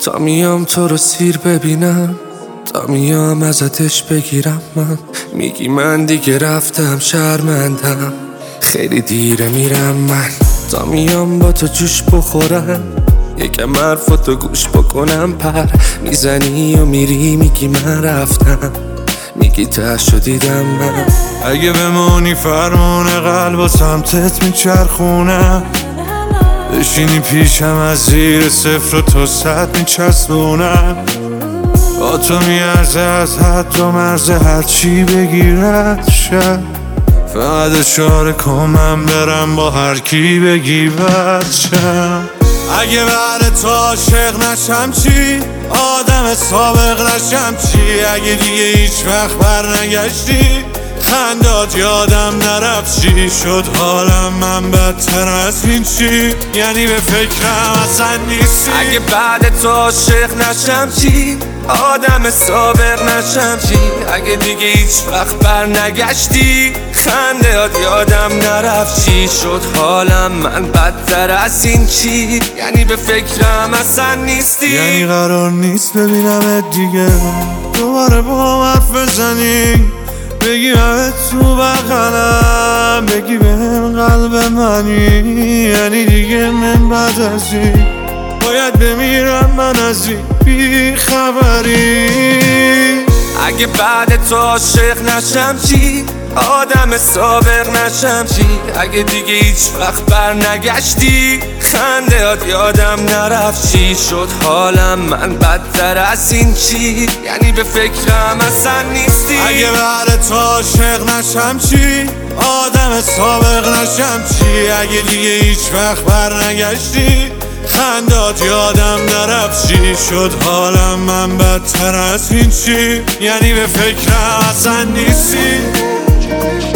تا میام تو رو سیر ببینم، تا میام ازتش بگیرم. من میگی من دیگه رفتم شرمندم، خیلی دیره میرم من. تا میام با تو جوش بخورم، یکم حرفاتو گوش بکنم. پر میزنی و میری میگی من رفتم، میگی تهشو دیدم من. اگه بمونی فرمون قلب و سمتت میچرخونم، بشینی پیشم از زیر صفر و تا 100 میچسبونم. با تو میارزه از حد و مرز هرچی بگیرد شد، فقط اشاره کن من برم با هر کی بگی بد شم. اگه بعد تو عاشق نشم چی؟ آدم سابق نشم چی؟ اگه دیگه هیچ وقت بر نگشتی، خندات یادم نرفت چی شد حالم من بدتر از این چی؟ یعنی به فکرم اصلا نیستی. اگه بعد تو عاشق نشم چی؟ آدم سابق نشم چی؟ اگه دیگه هیچ وقت بر نگشتی، خندهات یادم نرفت چی شد حالم من بدتر از این چی؟ یعنی به فکرم اصلا نیستی. یعنی قرار نیست ببینمت دیگه، دوباره با حرف بزنی، بگی همه تو بغلم، بگی بهم قلب منی. یعنی دیگه من بعد از این باید بمیرم من از این بی خبری. اگه بعد تو عاشق نشم چی؟ آدم سابق نشم چی؟ اگه دیگه هیچ وقت بر نگشتی، خندهات یادم نرفت چی شد حالم من بدتر از این چی؟ یعنی به فکرم اصلا نیستی. اگه بعد تو عاشق نشم چی؟ آدم سابق نشم چی؟ اگه دیگه هیچ وقت بر نگشتی، خندات یادم نرفت چی شد حالم من بدتر از این چی؟ یعنی به فکرم اصلا نیستی.